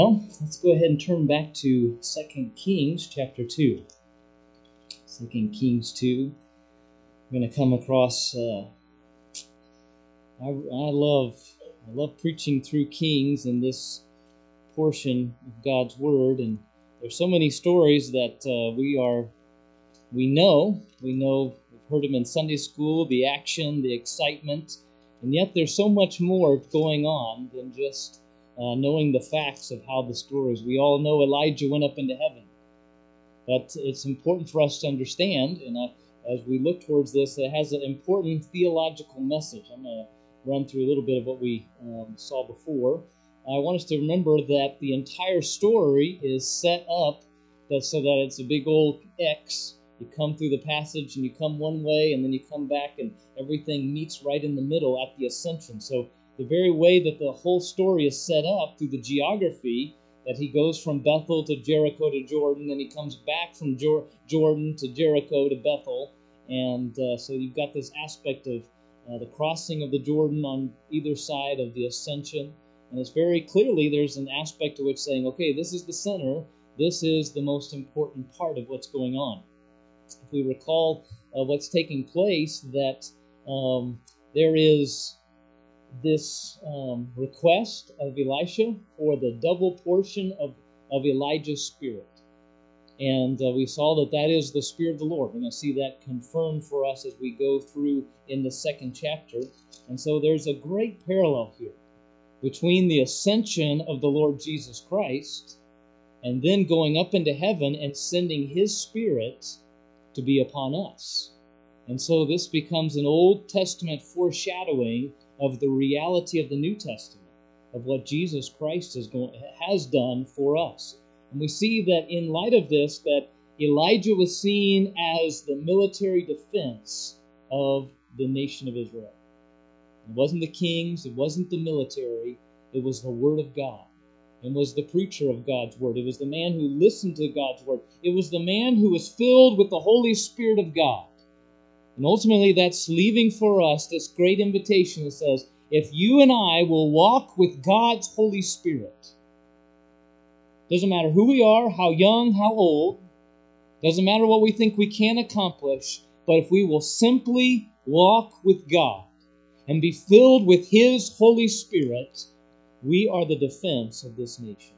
Well, let's go ahead and turn back to 2 Kings chapter 2. 2 Kings 2. We're going to come across, I love preaching through Kings in this portion of God's Word, and there's so many stories that we know, we've heard them in Sunday school, the action, the excitement, and yet there's so much more going on than just knowing the facts of how the stories. We all know Elijah went up into heaven, but it's important for us to understand, and as we look towards this, it has an important theological message. I'm going to run through a little bit of what we saw before. I want us to remember that the entire story is set up so that it's a big old X. You come through the passage and you come one way and then you come back and everything meets right in the middle at the ascension. So the very way that the whole story is set up through the geography, that he goes from Bethel to Jericho to Jordan, then he comes back from Jordan to Jericho to Bethel. And so you've got this aspect of the crossing of the Jordan on either side of the ascension. And it's very clearly there's an aspect to which saying, okay, this is the center. This is the most important part of what's going on. If we recall what's taking place, that there is this request of Elisha for the double portion of Elijah's spirit. And we saw that is the Spirit of the Lord. We're going to see that confirmed for us as we go through in the second chapter. And so there's a great parallel here between the ascension of the Lord Jesus Christ and then going up into heaven and sending His Spirit to be upon us. And so this becomes an Old Testament foreshadowing of the reality of the New Testament, of what Jesus Christ has done for us. And we see that in light of this, that Elijah was seen as the military defense of the nation of Israel. It wasn't the kings, it wasn't the military, it was the Word of God. It was the preacher of God's Word. It was the man who listened to God's Word. It was the man who was filled with the Holy Spirit of God. And ultimately, that's leaving for us this great invitation that says, if you and I will walk with God's Holy Spirit, doesn't matter who we are, how young, how old, doesn't matter what we think we can accomplish, but if we will simply walk with God and be filled with His Holy Spirit, we are the defense of this nation.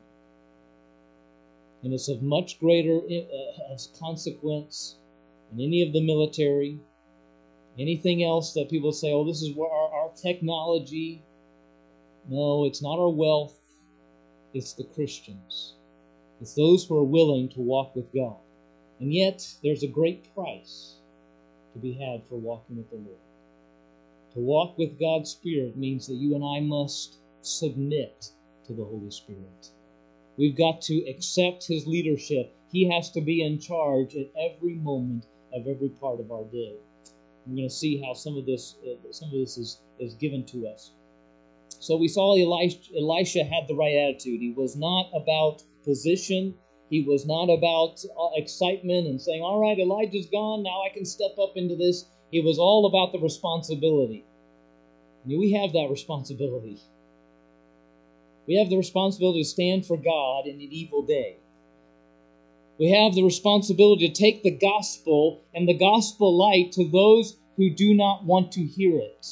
And it's of much greater consequence than any of the military, anything else that people say, oh, this is where our technology. No, it's not our wealth. It's the Christians. It's those who are willing to walk with God. And yet, there's a great price to be had for walking with the Lord. To walk with God's Spirit means that you and I must submit to the Holy Spirit. We've got to accept His leadership. He has to be in charge at every moment of every part of our day. We're going to see how some of this is given to us. So we saw Elisha had the right attitude. He was not about position. He was not about excitement and saying, all right, Elijah's gone, now I can step up into this. He was all about the responsibility. And we have that responsibility. We have the responsibility to stand for God in an evil day. We have the responsibility to take the gospel and the gospel light to those who do not want to hear it.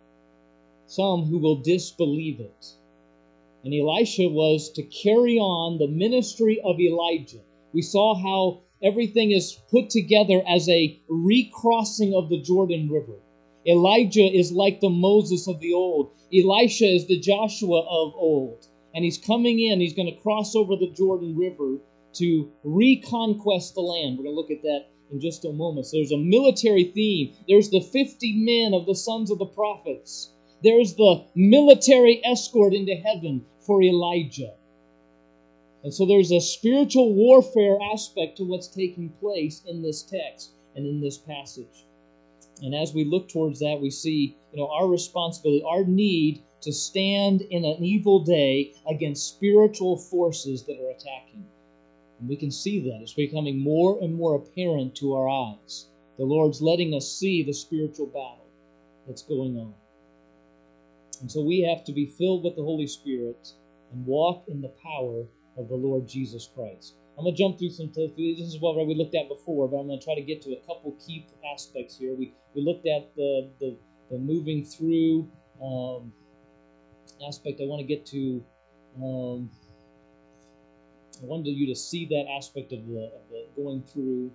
Some who will disbelieve it. And Elisha was to carry on the ministry of Elijah. We saw how everything is put together as a recrossing of the Jordan River. Elijah is like the Moses of the old. Elisha is the Joshua of old. And he's coming in, he's going to cross over the Jordan River to reconquest the land. We're going to look at that in just a moment. So there's a military theme. There's the 50 men of the sons of the prophets. There's the military escort into heaven for Elijah. And so there's a spiritual warfare aspect to what's taking place in this text and in this passage. And as we look towards that, we see, our responsibility, our need to stand in an evil day against spiritual forces that are attacking. And we can see that. It's becoming more and more apparent to our eyes. The Lord's letting us see the spiritual battle that's going on. And so we have to be filled with the Holy Spirit and walk in the power of the Lord Jesus Christ. I'm going to jump through some. This is what we looked at before, but I'm going to try to get to a couple key aspects here. We looked at the moving through aspect. I want to get to. I wanted you to see that aspect of the going through.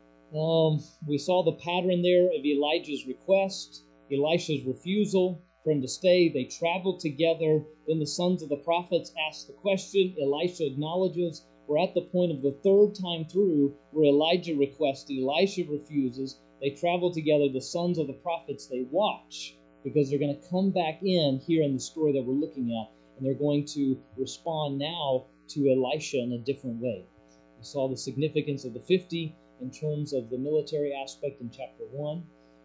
We saw the pattern there of Elijah's request, Elisha's refusal for him to stay. They traveled together. Then the sons of the prophets asked the question. Elisha acknowledges. We're at the point of the third time through where Elijah requests, Elisha refuses. They travel together. The sons of the prophets, they watch because they're going to come back in here in the story that we're looking at, and they're going to respond now to Elisha in a different way. We saw the significance of the 50 in terms of the military aspect in chapter 1.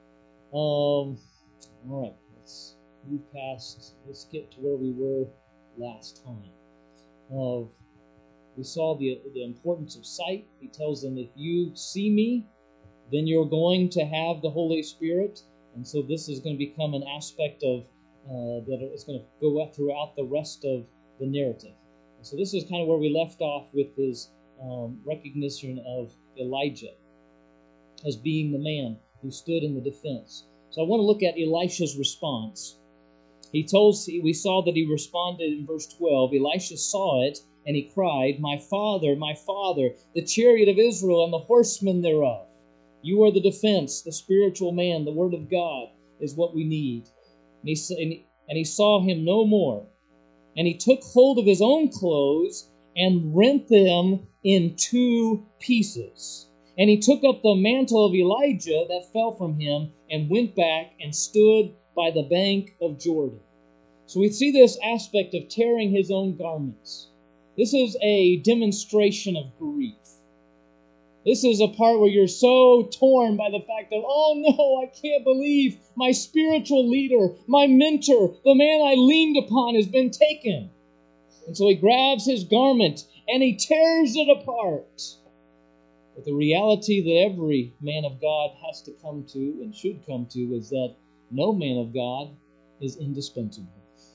All right, let's move past. Let's get to where we were last time. We saw the importance of sight. He tells them, if you see me, then you're going to have the Holy Spirit. And so this is going to become an aspect of that is going to go up throughout the rest of the narrative. And so this is kind of where we left off with his recognition of Elijah as being the man who stood in the defense. So I want to look at Elisha's response. We saw that he responded in verse 12. Elisha saw it, and he cried, my father, the chariot of Israel and the horsemen thereof. You are the defense, the spiritual man, the word of God is what we need. And he saw him no more. And he took hold of his own clothes and rent them in 2 pieces. And he took up the mantle of Elijah that fell from him and went back and stood by the bank of Jordan. So we see this aspect of tearing his own garments. This is a demonstration of grief. This is a part where you're so torn by the fact of, oh no, I can't believe my spiritual leader, my mentor, the man I leaned upon has been taken. And so he grabs his garment and he tears it apart. But the reality that every man of God has to come to and should come to is that no man of God is indispensable.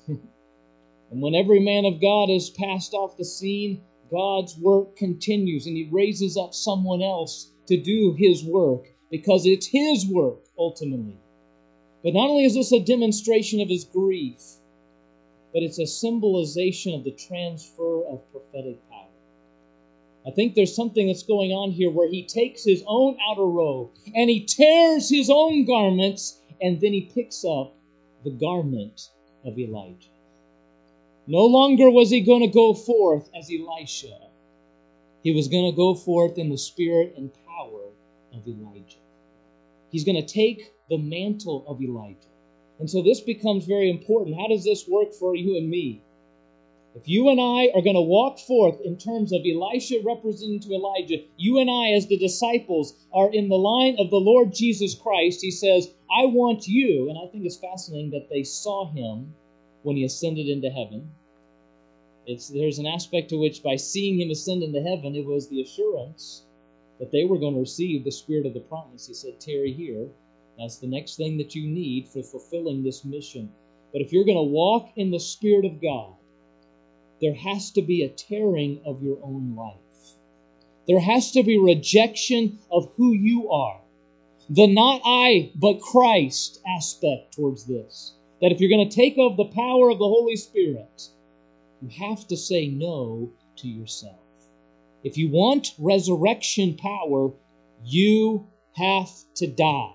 And when every man of God is passed off the scene, God's work continues, and he raises up someone else to do his work because it's his work ultimately. But not only is this a demonstration of his grief, but it's a symbolization of the transfer of prophetic power. I think there's something that's going on here where he takes his own outer robe and he tears his own garments, and then he picks up the garment of Elijah. No longer was he going to go forth as Elisha. He was going to go forth in the spirit and power of Elijah. He's going to take the mantle of Elijah. And so this becomes very important. How does this work for you and me? If you and I are going to walk forth in terms of Elisha representing to Elijah, you and I as the disciples are in the line of the Lord Jesus Christ. He says, I want you, and I think it's fascinating that they saw him when he ascended into heaven. There's an aspect to which by seeing him ascend into heaven, it was the assurance that they were going to receive the spirit of the promise. He said, tarry here. That's the next thing that you need for fulfilling this mission. But if you're going to walk in the Spirit of God, there has to be a tearing of your own life. There has to be rejection of who you are. The not I, but Christ aspect towards this. That if you're going to take of the power of the Holy Spirit, you have to say no to yourself. If you want resurrection power, you have to die.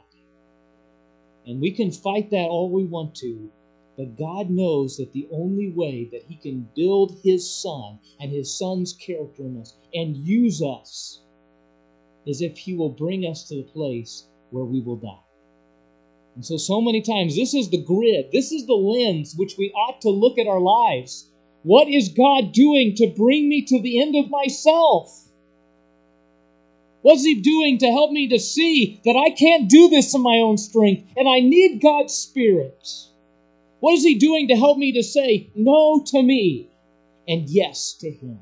And we can fight that all we want to, but God knows that the only way that he can build his Son and his Son's character in us and use us is if he will bring us to the place where we will die. And so many times, this is the grid, this is the lens which we ought to look at our lives. What is God doing to bring me to the end of myself? What's he doing to help me to see that I can't do this in my own strength and I need God's Spirit? What is he doing to help me to say no to me and yes to him?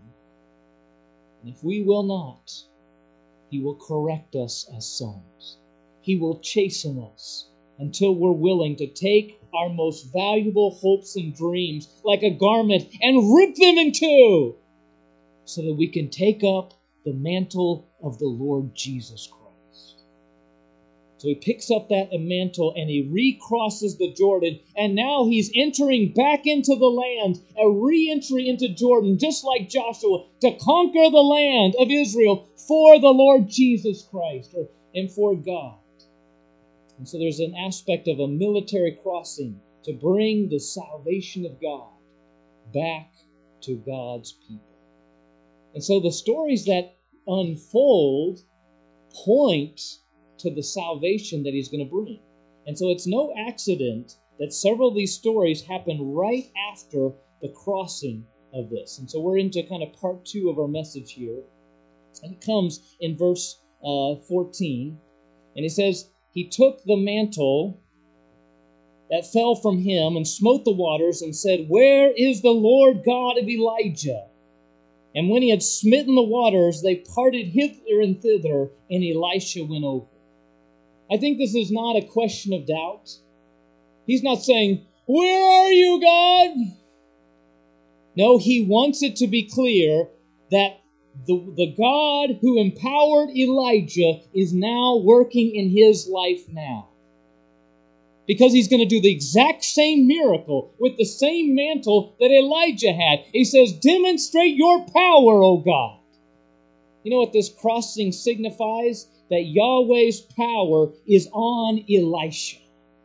And if we will not, he will correct us as sons. He will chasten us until we're willing to take our most valuable hopes and dreams like a garment and rip them in two so that we can take up the mantle of the Lord Jesus Christ. So he picks up that mantle and he recrosses the Jordan, and now he's entering back into the land, a re-entry into Jordan, just like Joshua, to conquer the land of Israel for the Lord Jesus Christ, and for God. And so there's an aspect of a military crossing to bring the salvation of God back to God's people. And so the stories that unfold point to the salvation that he's going to bring. And so it's no accident that several of these stories happen right after the crossing of this. And so we're into kind of part 2 of our message here. And it comes in verse 14. And he says, he took the mantle that fell from him and smote the waters and said, "Where is the Lord God of Elijah?" And when he had smitten the waters, they parted hither and thither, and Elisha went over. I think this is not a question of doubt. He's not saying, "Where are you, God?" No, he wants it to be clear that the God who empowered Elijah is now working in his life now. Because he's going to do the exact same miracle with the same mantle that Elijah had. He says, "Demonstrate your power, O God." You know what this crossing signifies? That Yahweh's power is on Elisha.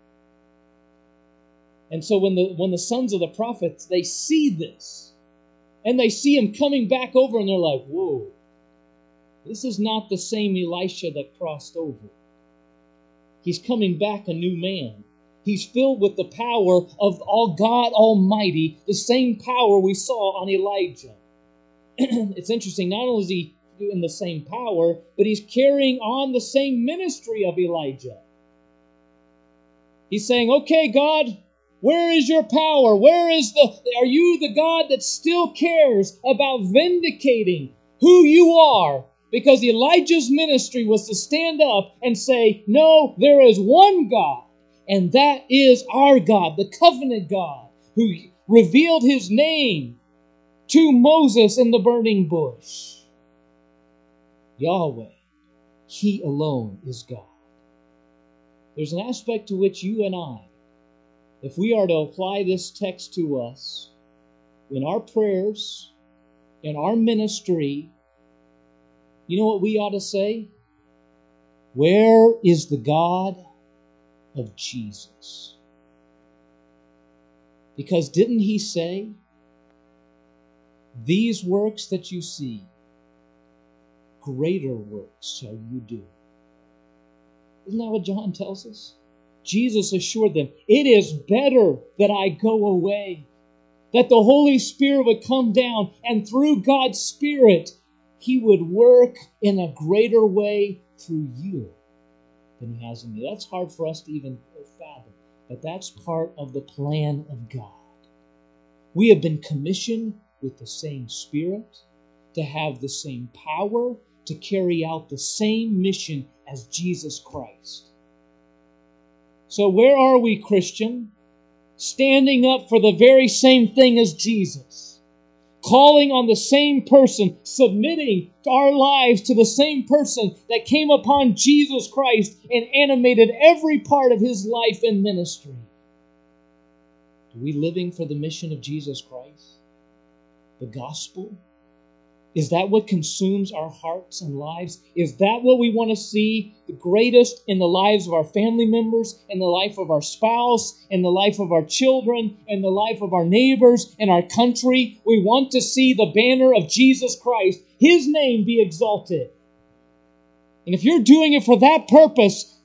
And so when the sons of the prophets, they see this, and they see him coming back over, and they're like, "Whoa, this is not the same Elisha that crossed over. He's coming back a new man. He's filled with the power of God Almighty, the same power we saw on Elijah." It's interesting, not only is he in the same power, but he's carrying on the same ministry of Elijah. He's saying, "Okay, God, where is your power? Are you the God that still cares about vindicating who you are?" Because Elijah's ministry was to stand up and say, "No, there is one God, and that is our God, the covenant God, who revealed his name to Moses in the burning bush." Yahweh, he alone is God. There's an aspect to which you and I, if we are to apply this text to us, in our prayers, in our ministry, you know what we ought to say? "Where is the God of Jesus?" Because didn't he say, "These works that you see, greater works shall you do"? Isn't that what John tells us? Jesus assured them, "It is better that I go away, that the Holy Spirit would come down, and through God's Spirit, he would work in a greater way through you than he has in me." That's hard for us to even fathom, but that's part of the plan of God. We have been commissioned with the same Spirit, to have the same power, to carry out the same mission as Jesus Christ. So where are we, Christian? Standing up for the very same thing as Jesus. Calling on the same person, submitting our lives to the same person that came upon Jesus Christ and animated every part of his life and ministry. Are we living for the mission of Jesus Christ? The gospel? Is that what consumes our hearts and lives? Is that what we want to see the greatest in the lives of our family members, in the life of our spouse, in the life of our children, in the life of our neighbors, in our country? We want to see the banner of Jesus Christ, his name, be exalted. And if you're doing it for that purpose,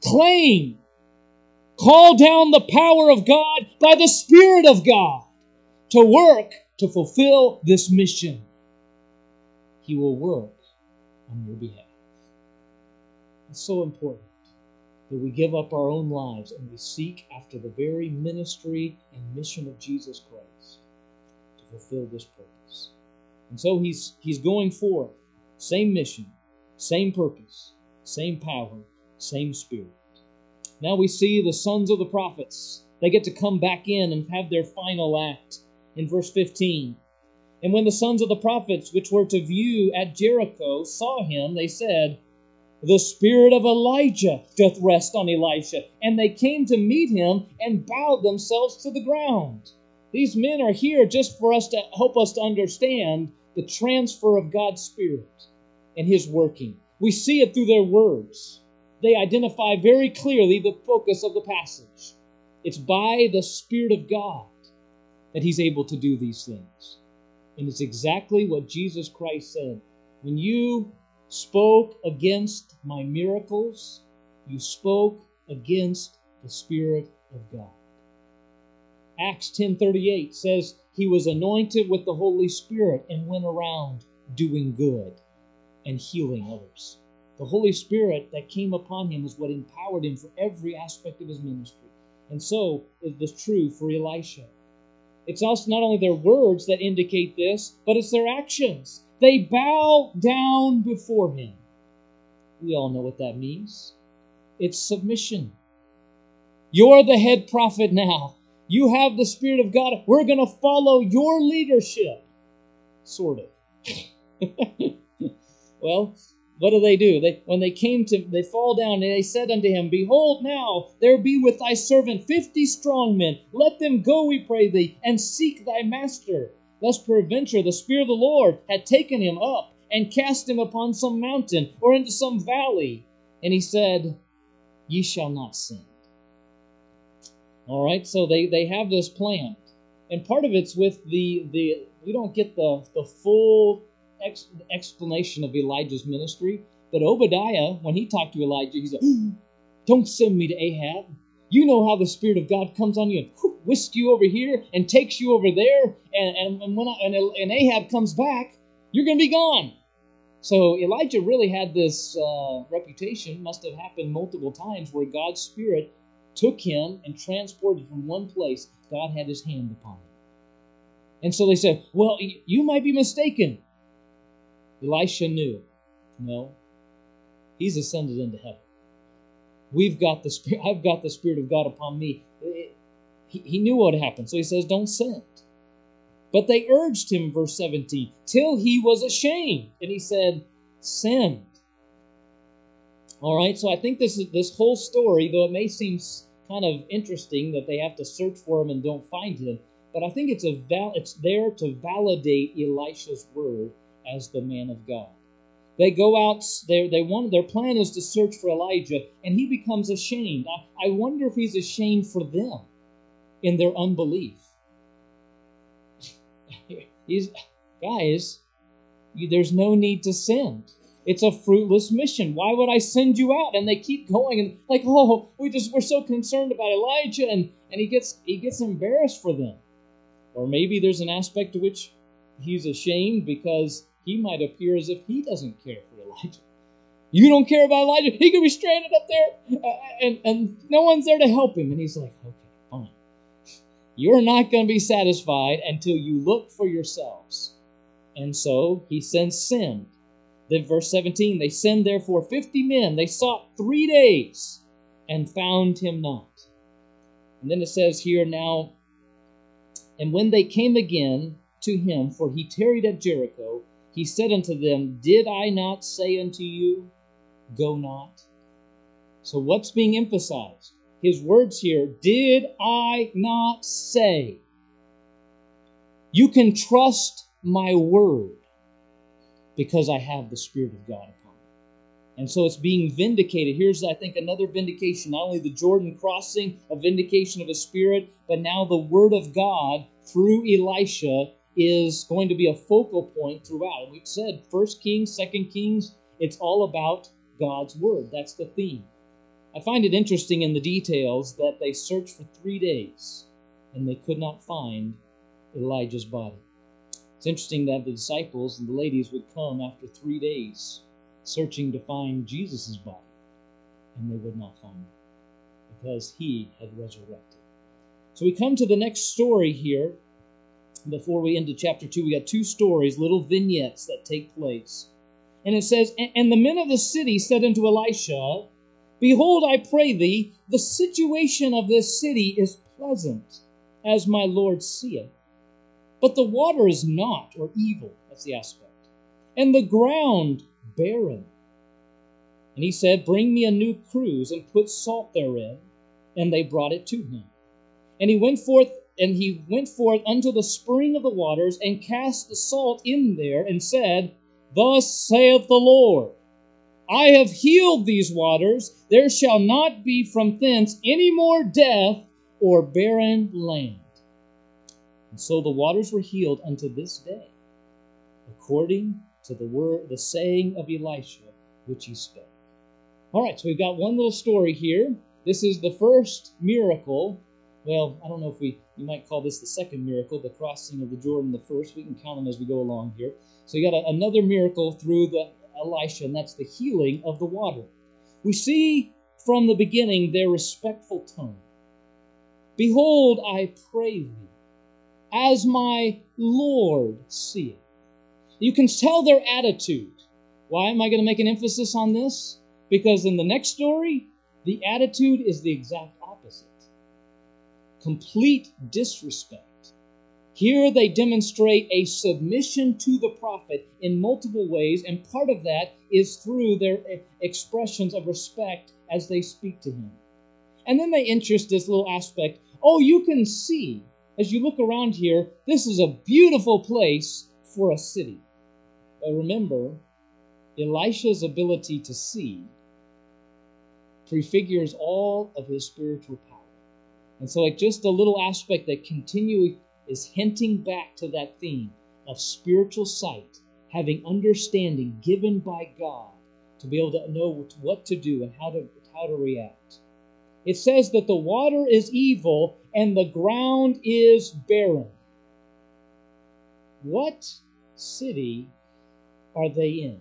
call down the power of God by the Spirit of God to work to fulfill this mission. He will work on your behalf. It's so important that we give up our own lives and we seek after the very ministry and mission of Jesus Christ to fulfill this purpose. And so he's going forth. Same mission, same purpose, same power, same Spirit. Now we see the sons of the prophets. They get to come back in and have their final act in verse 15. And when the sons of the prophets which were to view at Jericho saw him, they said, The spirit of Elijah doth rest on Elisha. And they came to meet him and bowed themselves to the ground. These men are here just for us to help us to understand the transfer of God's Spirit and His working. We see it through their words. They identify very clearly the focus of the passage. It's by the Spirit of God that He's able to do these things. And it's exactly what Jesus Christ said. When you spoke against my miracles, you spoke against the Spirit of God. Acts 10:38 says he was anointed with the Holy Spirit and went around doing good and healing others. The Holy Spirit that came upon him is what empowered him for every aspect of his ministry. And so is this true for Elisha. It's also not only their words that indicate this, but it's their actions. They bow down before him. We all know what that means. It's submission. You're the head prophet now. You have the Spirit of God. We're going to follow your leadership. Sort of. Well, what do? When they came to, they fall down, and they said unto him, Behold now, there be with thy servant 50 strong men. Let them go, we pray thee, and seek thy master, lest peradventure the Spirit of the Lord had taken him up and cast him upon some mountain or into some valley. And he said, Ye shall not sin. All right, so they have this plan. And part of it's with we don't get the full explanation of Elijah's ministry, but Obadiah, when he talked to Elijah, he said, Don't send me to Ahab. You know how the Spirit of God comes on you and whisks you over here and takes you over there, and Ahab comes back, you're going to be gone. So Elijah really had this reputation, must have happened multiple times, where God's Spirit took him and transported from one place. God had his hand upon him. And so they said, Well, you might be mistaken. Elisha knew. No, he's ascended into heaven. I've got the Spirit of God upon me. He knew what happened, so he says, Don't send. But they urged him, verse 17, till he was ashamed. And he said, Send. All right, so I think this whole story, though it may seem kind of interesting that they have to search for him and don't find him, but I think it's there to validate Elisha's word as the man of God. They go out, their plan is to search for Elijah, and he becomes ashamed. I wonder if he's ashamed for them in their unbelief. Guys, there's no need to send. It's a fruitless mission. Why would I send you out? And they keep going and like, we're so concerned about Elijah, and he gets embarrassed for them. Or maybe there's an aspect to which he's ashamed because he might appear as if he doesn't care for Elijah. You don't care about Elijah? He could be stranded up there, and no one's there to help him. And he's like, okay, fine. You're not going to be satisfied until you look for yourselves. And so he send. Then verse 17, they send therefore 50 men. They sought 3 days and found him not. And then it says here now, and when they came again to him, for he tarried at Jericho, he said unto them, Did I not say unto you, go not? So what's being emphasized? His words here, did I not say? You can trust my word because I have the Spirit of God upon me. And so it's being vindicated. Here's, I think, another vindication. Not only the Jordan crossing, a vindication of His Spirit, but now the Word of God through Elisha is going to be a focal point throughout. We've said 1 Kings, 2 Kings, it's all about God's Word. That's the theme. I find it interesting in the details that they searched for 3 days and they could not find Elijah's body. It's interesting that the disciples and the ladies would come after 3 days searching to find Jesus' body, and they would not find it because he had resurrected. So we come to the next story here. Before we end to chapter 2, we got 2 stories, little vignettes that take place. And it says, And the men of the city said unto Elisha, Behold, I pray thee, the situation of this city is pleasant, as my Lord seeth. But the water is not, or evil, that's the aspect, and the ground barren. And he said, bring me a new cruse, and put salt therein. And they brought it to him. And he went forth unto the spring of the waters, and cast the salt in there, and said, thus saith the Lord, I have healed these waters, there shall not be from thence any more death or barren land. And so the waters were healed unto this day, according to the saying of Elisha, which he spake. All right, so we've got one little story here. This is the first miracle. Well, I don't know if you might call this the second miracle, the crossing of the Jordan the first. We can count them as we go along here. So you got another miracle through the Elisha, and that's the healing of the water. We see from the beginning their respectful tone. Behold, I pray thee, as my Lord seeth. You can tell their attitude. Why am I going to make an emphasis on this? Because in the next story, the attitude is the exact opposite. Complete disrespect. Here they demonstrate a submission to the prophet in multiple ways, and part of that is through their expressions of respect as they speak to him. And then they interest this little aspect. Oh, you can see, as you look around here, this is a beautiful place for a city. But remember, Elisha's ability to see prefigures all of his spiritual power. And so just a little aspect that continually is hinting back to that theme of spiritual sight, having understanding given by God to be able to know what to do and how to react. It says that the water is evil and the ground is barren. What city are they in?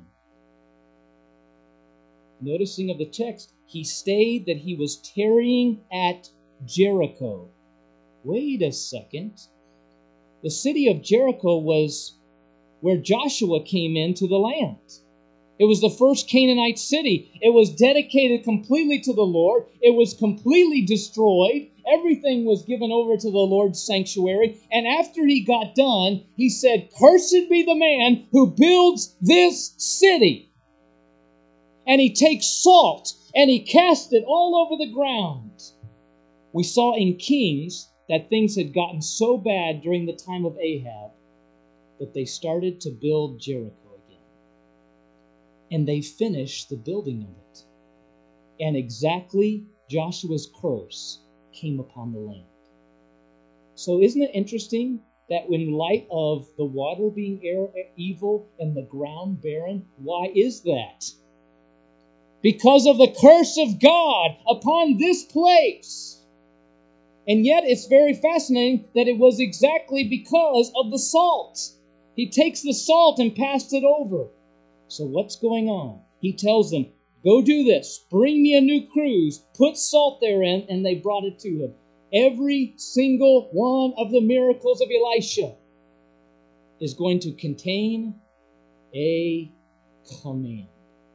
Noticing of the text, he stayed that he was tarrying at Jericho. Wait a second. The city of Jericho was where Joshua came into the land. It was the first Canaanite city. It was dedicated completely to the Lord. It was completely destroyed. Everything was given over to the Lord's sanctuary. And after he got done, he said, cursed be the man who builds this city. And he takes salt and he cast it all over the ground. We saw in Kings that things had gotten so bad during the time of Ahab that they started to build Jericho again. And they finished the building of it. And exactly Joshua's curse came upon the land. So isn't it interesting that in light of the water being evil and the ground barren, why is that? Because of the curse of God upon this place. And yet it's very fascinating that it was exactly because of the salt. He takes the salt and passed it over. So what's going on? He tells them, go do this. Bring me a new cruse. Put salt therein. And they brought it to him. Every single one of the miracles of Elisha is going to contain a command.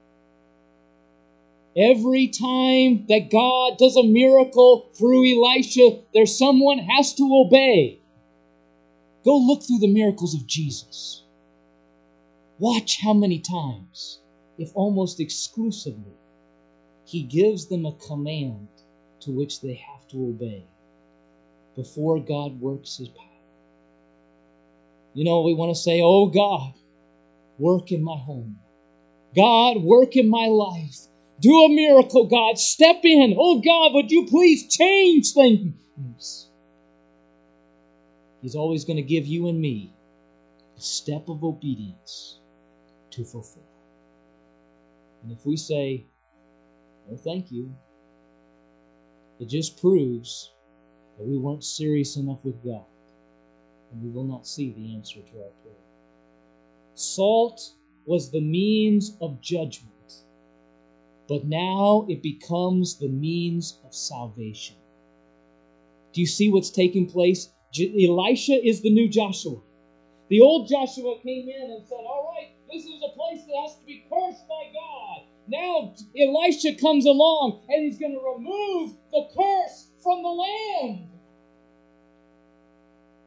Every time that God does a miracle through Elisha, there's someone has to obey. Go look through the miracles of Jesus. Watch how many times, if almost exclusively, he gives them a command to which they have to obey before God works his power. You know, we want to say, oh God, work in my home. God, work in my life. Do a miracle, God. Step in. Oh, God, would you please change things? He's always going to give you and me a step of obedience to fulfill. And if we say, no, thank you, it just proves that we weren't serious enough with God, and we will not see the answer to our prayer. Salt was the means of judgment. But now it becomes the means of salvation. Do you see what's taking place? Elisha is the new Joshua. The old Joshua came in and said, all right, this is a place that has to be cursed by God. Now Elisha comes along and he's going to remove the curse from the land.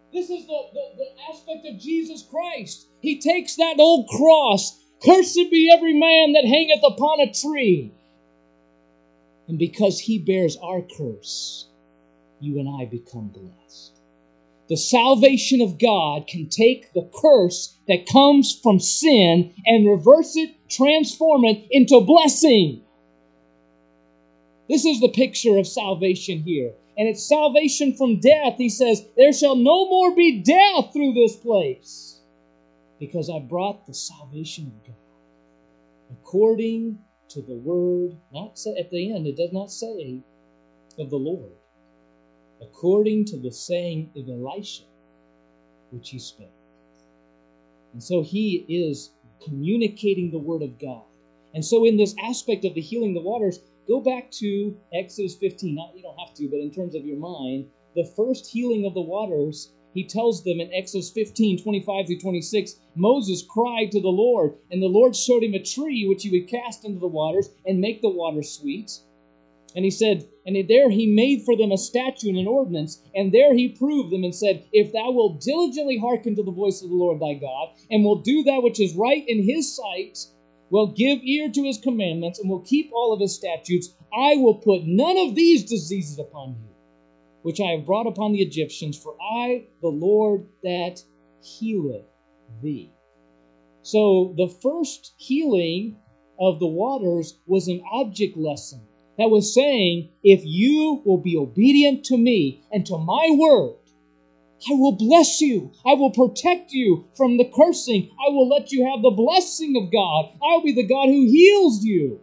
This is the aspect of Jesus Christ. He takes that old cross. Cursed be every man that hangeth upon a tree. And because he bears our curse, you and I become blessed. The salvation of God can take the curse that comes from sin and reverse it, transform it into blessing. This is the picture of salvation here. And it's salvation from death. He says, there shall no more be death through this place, because I brought the salvation of God. According to the word, not say, at the end, it does not say of the Lord. According to the saying of Elisha, which he spake. And so he is communicating the word of God. And so in this aspect of the healing the waters, go back to Exodus 15. Not, you don't have to, but in terms of your mind, the first healing of the waters, he tells them in Exodus 15, 25 through 26, Moses cried to the Lord, and the Lord showed him a tree which he would cast into the waters and make the water sweet. And he said, and there he made for them a statute and an ordinance, and there he proved them and said, if thou wilt diligently hearken to the voice of the Lord thy God, and will do that which is right in his sight, will give ear to his commandments, and will keep all of his statutes, I will put none of these diseases upon you, which I have brought upon the Egyptians, for I, the Lord, that healeth thee. So the first healing of the waters was an object lesson that was saying, if you will be obedient to me and to my word, I will bless you. I will protect you from the cursing. I will let you have the blessing of God. I will be the God who heals you.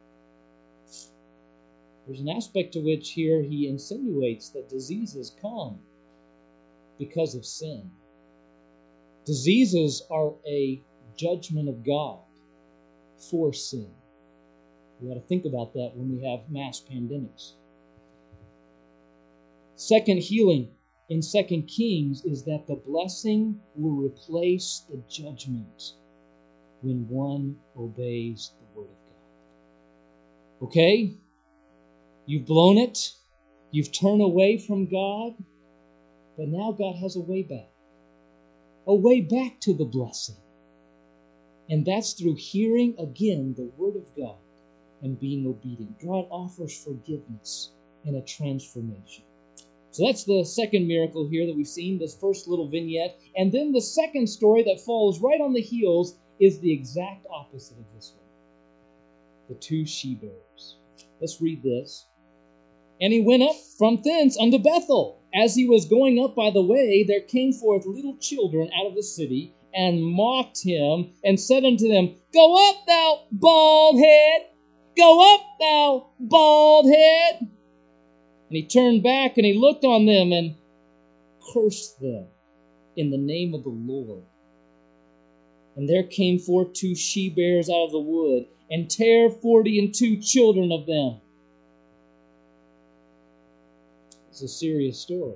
There's an aspect to which here he insinuates that diseases come because of sin. Diseases are a judgment of God for sin. We ought to think about that when we have mass pandemics. Second healing in 2 Kings is that the blessing will replace the judgment when one obeys the word of God. Okay? You've blown it. You've turned away from God. But now God has a way back. A way back to the blessing. And that's through hearing again the word of God and being obedient. God offers forgiveness and a transformation. So that's the second miracle here that we've seen, this first little vignette. And then the second story that follows right on the heels is the exact opposite of this one. The two she-bears. Let's read this. And he went up from thence unto Bethel. As he was going up by the way, there came forth little children out of the city, and mocked him, and said unto them, Go up, thou bald head! Go up, thou bald head! And he turned back, and he looked on them, and cursed them in the name of the Lord. And there came forth two she-bears out of the wood, and tare 42 children of them. It's a serious story.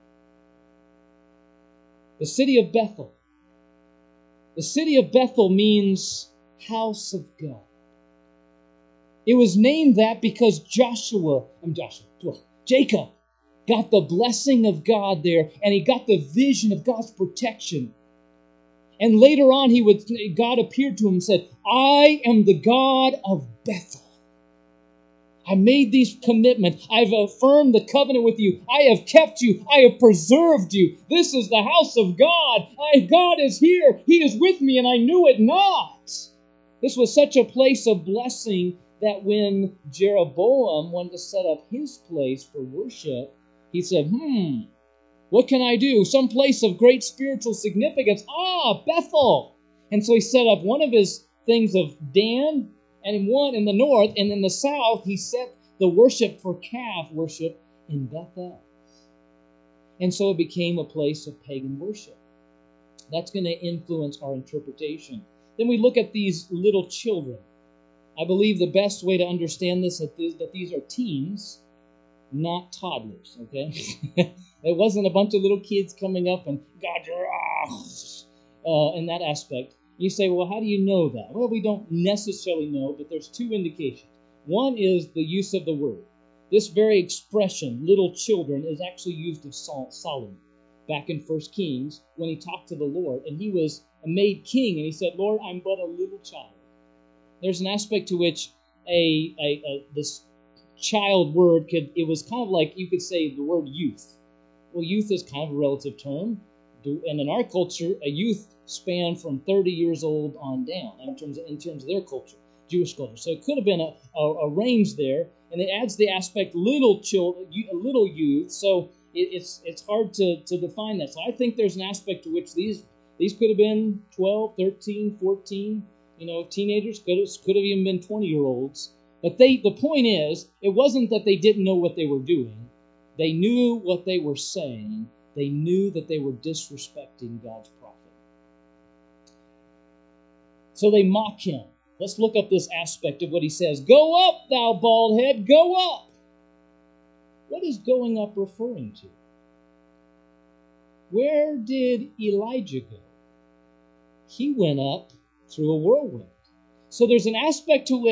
The city of Bethel. The city of Bethel means house of God. It was named that because Jacob got the blessing of God there, and he got the vision of God's protection. And later on, God appeared to him and said, I am the God of Bethel. I made these commitments. I've affirmed the covenant with you. I have kept you. I have preserved you. This is the house of God. God is here. He is with me, and I knew it not. This was such a place of blessing that when Jeroboam wanted to set up his place for worship, he said, what can I do? Some place of great spiritual significance. Bethel. And so he set up one of his things of Dan, and one in the north, and in the south, he set the worship for calf worship in Bethel. And so it became a place of pagan worship. That's going to influence our interpretation. Then we look at these little children. I believe the best way to understand this is that these are teens, not toddlers, okay? It wasn't a bunch of little kids coming up and God, in that aspect. You say, well, how do you know that? Well, we don't necessarily know, but there's two indications. One is the use of the word. This very expression, little children, is actually used of Solomon. back in 1 Kings when he talked to the Lord, and he was made king, and he said, Lord, I'm but a little child. There's an aspect to which this child word it was kind of like you could say the word youth. Well, youth is kind of a relative term, and in our culture, a youth span from 30 years old on down in terms of their culture, Jewish culture. So it could have been a range there, and it adds the aspect little youth. So it's hard to define that. So I think there's an aspect to which these could have been 12, 13, 14, teenagers, could have even been 20-year-olds. But the point is, it wasn't that they didn't know what they were doing. They knew what they were saying. They knew that they were disrespecting God's prophet. So they mock him. Let's look up this aspect of what he says. Go up, thou bald head, go up. What is going up referring to? Where did Elijah go? He went up through a whirlwind. So there's an aspect to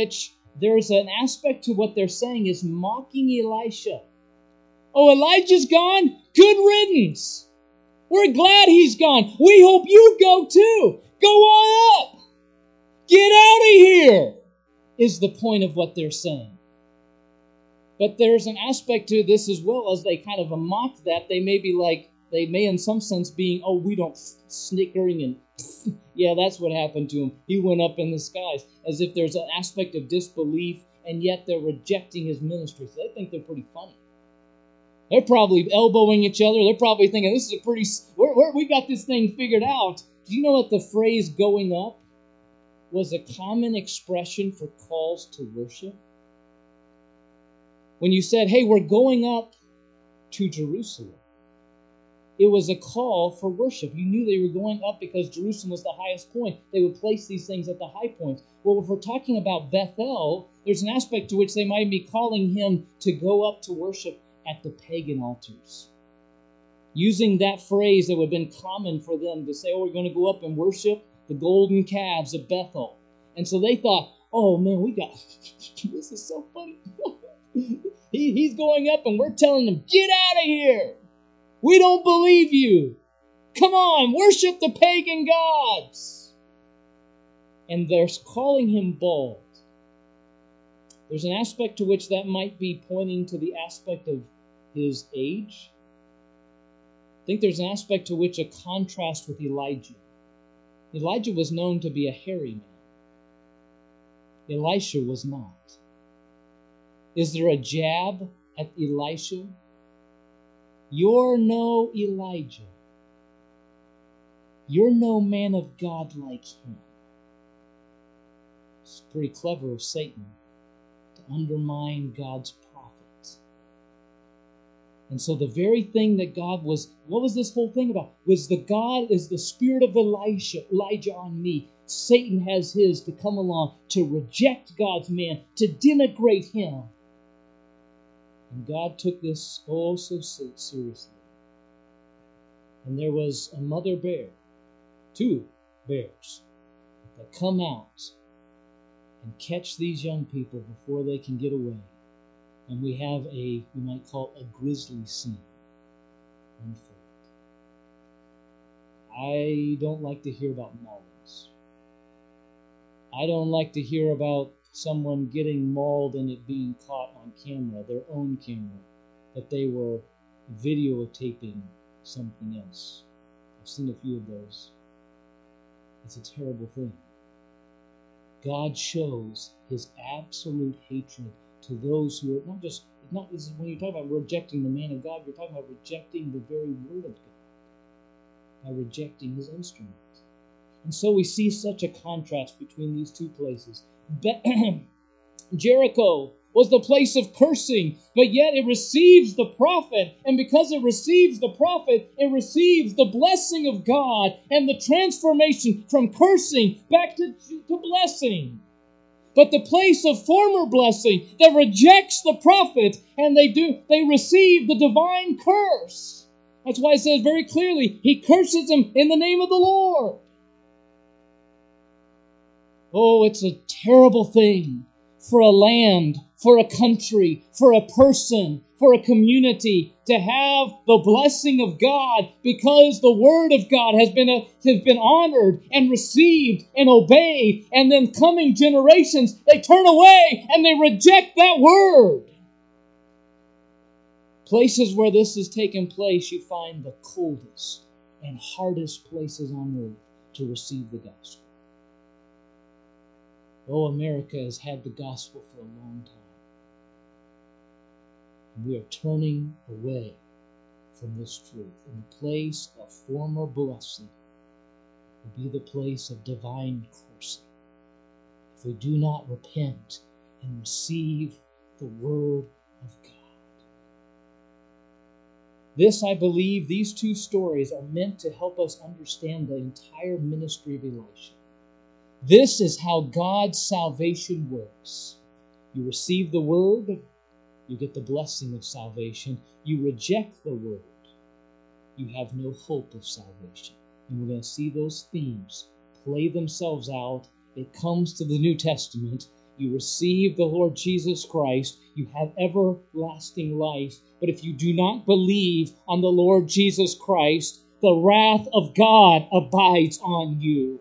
what they're saying is mocking Elisha. Oh, Elijah's gone? Good riddance. We're glad he's gone. We hope you go too. Go on up. Get out of here, is the point of what they're saying. But there's an aspect to this as well, as they kind of mock that. They may in some sense being, oh, we don't snickering and yeah, that's what happened to him. He went up in the skies, as if there's an aspect of disbelief, and yet they're rejecting his ministry. So they think they're pretty funny. They're probably elbowing each other. They're probably thinking, this is we got this thing figured out. Do you know what the phrase going up was a common expression for calls to worship? When you said, hey, we're going up to Jerusalem, it was a call for worship. You knew they were going up because Jerusalem was the highest point. They would place these things at the high points. Well, if we're talking about Bethel, there's an aspect to which they might be calling him to go up to worship at the pagan altars. Using that phrase that would have been common for them to say, oh, we're going to go up and worship the golden calves of Bethel. And so they thought, oh man, this is so funny. He's going up and we're telling him, get out of here. We don't believe you. Come on, worship the pagan gods. And they're calling him bald. There's an aspect to which that might be pointing to the aspect of his age. I think there's an aspect to which a contrast with Elijah. Elijah was known to be a hairy man. Elisha was not. Is there a jab at Elisha? You're no Elijah. You're no man of God like him. It's pretty clever of Satan to undermine God's prophets. And so the very thing that God was, what was this whole thing about? Was the spirit of Elijah on me. Satan has his to come along to reject God's man, to denigrate him. And God took this so seriously. And there was a mother bear, 2 bears, that come out and catch these young people before they can get away. And we have we might call a grisly scene unfold. I don't like to hear about maulings. I don't like to hear about someone getting mauled and it being caught on camera, their own camera, that they were videotaping something else. I've seen a few of those. It's a terrible thing. God shows his absolute hatred to those who are this is when you're talking about rejecting the man of God, you're talking about rejecting the very word of God, by rejecting his instrument. And so we see such a contrast between these two places. Jericho was the place of cursing, but yet it receives the prophet. And because it receives the prophet, it receives the blessing of God and the transformation from cursing back to blessing. But the place of former blessing that rejects the prophet, and they receive the divine curse. That's why it says very clearly, he curses them in the name of the Lord. Oh, it's a terrible thing for a land, for a country, for a person, for a community, to have the blessing of God because the Word of God has been honored and received and obeyed, and then coming generations, they turn away and they reject that Word. Places where this has taken place, you find the coldest and hardest places on earth to receive the gospel. Oh, America has had the gospel for a long time. And we are turning away from this truth. And the place of former blessing will be the place of divine cursing if we do not repent and receive the Word of God. This, I believe, these two stories are meant to help us understand the entire ministry of Elisha. This is how God's salvation works. You receive the Word, you get the blessing of salvation. You reject the Word, you have no hope of salvation. And we're going to see those themes play themselves out. It comes to the New Testament. You receive the Lord Jesus Christ, you have everlasting life. But if you do not believe on the Lord Jesus Christ, the wrath of God abides on you.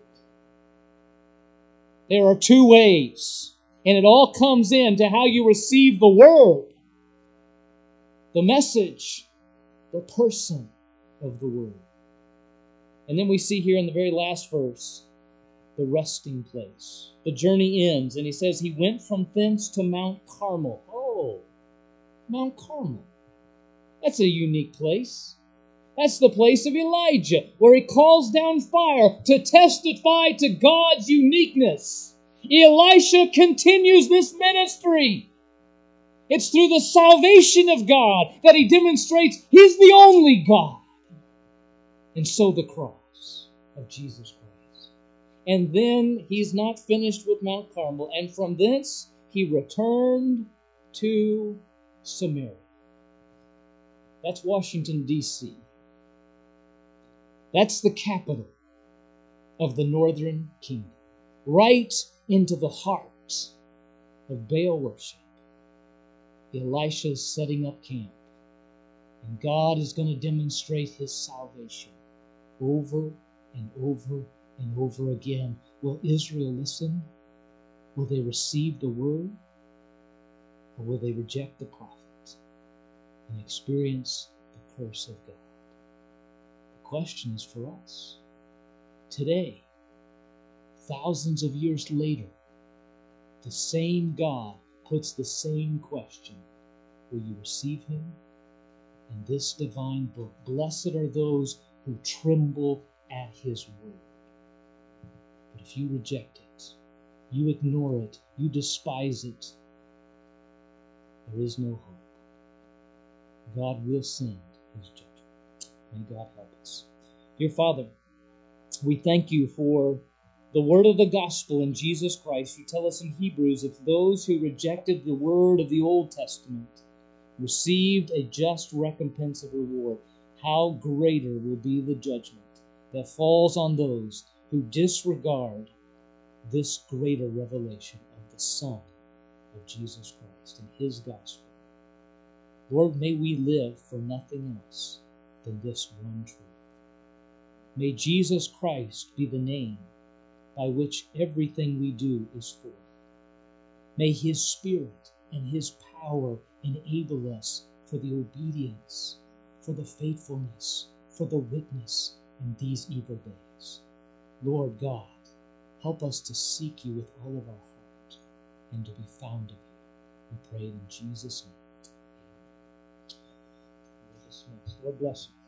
There are two ways, and it all comes into how you receive the Word, the message, the person of the Word. And then we see here in the very last verse, the resting place. The journey ends, and he says he went from thence to Mount Carmel. Oh, Mount Carmel. That's a unique place. That's the place of Elijah, where he calls down fire to testify to God's uniqueness. Elisha continues this ministry. It's through the salvation of God that he demonstrates he's the only God. And so the cross of Jesus Christ. And then he's not finished with Mount Carmel, and from thence he returned to Samaria. That's Washington, D.C. That's the capital of the northern kingdom, right into the heart of Baal worship. Elisha is setting up camp, and God is going to demonstrate his salvation over and over and over again. Will Israel listen? Will they receive the word? Or will they reject the prophet and experience the curse of God? The question is for us. Today, thousands of years later, the same God puts the same question. Will you receive him? And this divine book, blessed are those who tremble at his word. But if you reject it, you ignore it, you despise it, there is no hope. God will send his judgment. May God help us. Dear Father, we thank you for the word of the gospel in Jesus Christ. You tell us in Hebrews, if those who rejected the word of the Old Testament received a just recompense of reward, how greater will be the judgment that falls on those who disregard this greater revelation of the Son of Jesus Christ and his gospel. Lord, may we live for nothing else than this one truth. May Jesus Christ be the name by which everything we do is for. May his Spirit and his power enable us for the obedience, for the faithfulness, for the witness in these evil days. Lord God, help us to seek you with all of our heart and to be found of you. We pray in Jesus' name. Lord bless you.